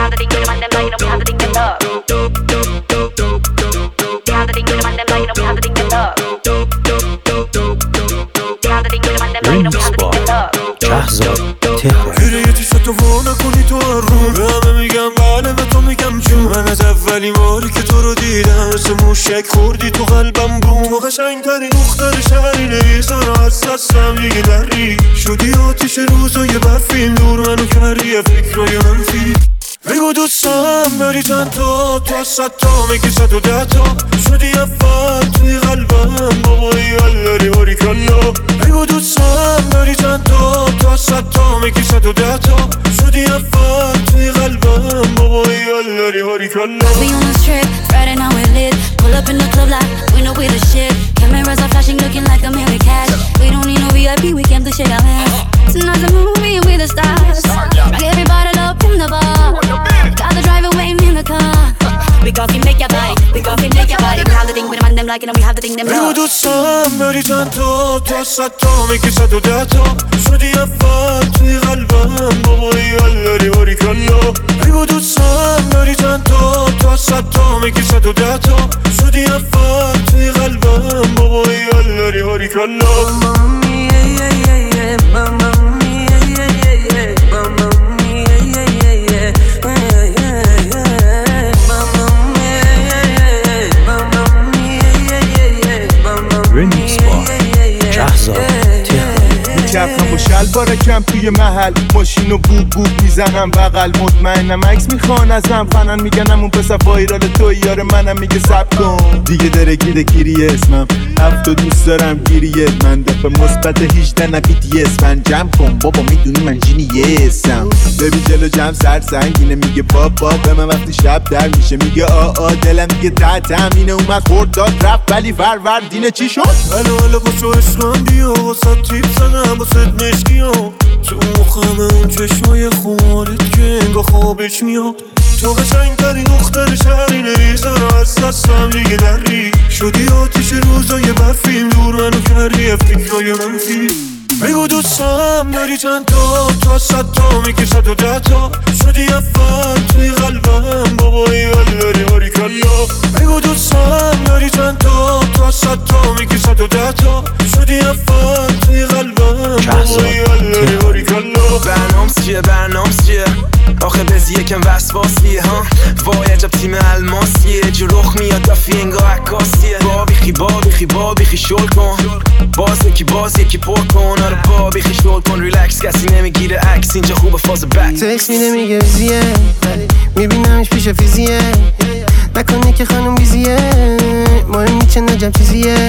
have the thing with them and them like, you know, we have the thing them love. We have the thing with them and them like, you know, we have the thing them love. We have the thing with them and them like, you know, we have the thing them love. شهرزاد تهران گریتی شد تو وانا کنی تو رو به همه میگم بله به تو میگم جون من از اولین باری که تو رو دیدم مثل موشک خوردی تو قلبم بوم تو قشنگترین دختر شهرینه ایزارا از دستم دیگه دری شدی آتیش روزای برفین دور منو کردی فکرای منفی بگو دوستم داری چند تا تو از 100 تا میگی 110 تا شدی اول توی قلبم بابایی الاری هاری کلا بگو دوستم داری چند تا تو از 100 تا میگی 110 تا شدی اول توی قلبم بابایی الاری هاری کلا We on this trip, Friday night we lit. Pull up in the club like we know we the shit. Cameras are flashing looking like a million cash. We don't need no VIP, we came to shake our hands. Tonight's a movie and we the stars. Rock everybody up in the bar. Got the driver waiting in the car. We gon' make your body, we gon' make your body. We have the thing with them and them like, you know, we have the thing them love. بگو دوستم داری چند تا تو از 100 تا میگی 110 تا شدی اول توی قلبم بابایی الاری هاری کلا بگو دوستم داری چند تا تو از 100 تا میگی 110 تا شدی اول توی قلبم بابایی الاری هاری کلا کفم و شلوارکم توی محل ماشینو بوب بوب میزنم بغل مطمئنم عکس میخوان ازم فنن میگنم اون پس وایرال تو یار منم میگه سب کن دیگه داره گیره گیری اسمم هفتو دوست دارم گیریه من دفعه مثبت 18 نبیدی اسمن جمع کن بابا میدونی من جینیسم ببین جلو جمع سر سنگینه میگه بابا به من وقتی شب در میشه میگه آ دلم میگه تحتم اینه اومد خورد داد رفت ولی فروردینه چی شد؟ الو با عشقم بیا واسه تیپ زنم واسه مشکیام تو مخمه اون چشمای خمارت که انگاه خوابش میاد تو قشنگترین دختر شهرینه ایزارا از دستم دیگه دری شدی آتیش روزای برفیم دور منو کردی فکرای منفی بگو دوستم داری چند تا تو از 100 تا میگی 110 تا شدی اول توی قلبم بابایی الاری هاری کلا بگو دوستم داری چند تا تو از 100 تا میگی 110 تا شدی اول توی قلبم بابایی الاری هاری کلا برنامس چیه آخه بزی یکم وسواسیه ها وای عجب تیم الماسیه جو رخ میاد دفی انگاه عکاسیه بابیخی شل کن باز یکی پر کن آره بابیخی شل کن ریلکس کسی نمیگیره عکس اینجا خوبه فاز بک تکس میده میگه ویزیه میبینمش پیش فیزیه نکنه که خانم بیزیه مهم نیچه نجم چیزیه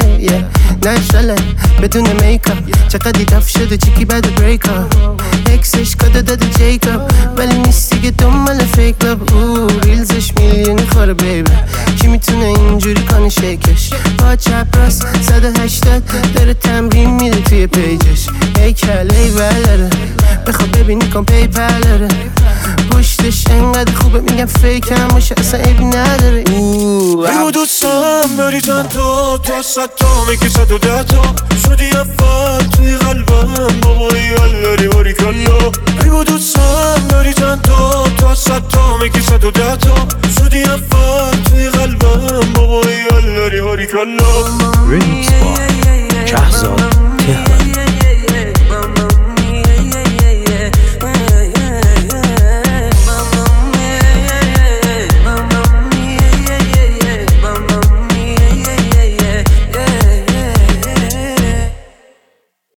نشاله بدون میکاپ چقدر دیدف شده چیکی بعد بریکاپ اکسش کده داده جیکاپ ولی نیستی که دنبال فیک لاب ریلزش میلیونی خوره بیبه کی میتونه اینجوری کنه شیکش با چپ راست 180 داره تمرین میده توی پیجش ای کله ولره بخواب ببینی کن پیپلره پشتش انقدر خوبه میگم فیکم باشه اصلا عیبی نداره بگو دوستم داری چند تا تو از 100 تا میگی 110 تا شدی اول توی قلبم بابایی الاری هاری کلا بگو دوستم داری چند تا تو از 100 تا میگی 110 تا شدی اول توی قلبم بابایی الاری هاری کلا ریمیکس با شهرزاد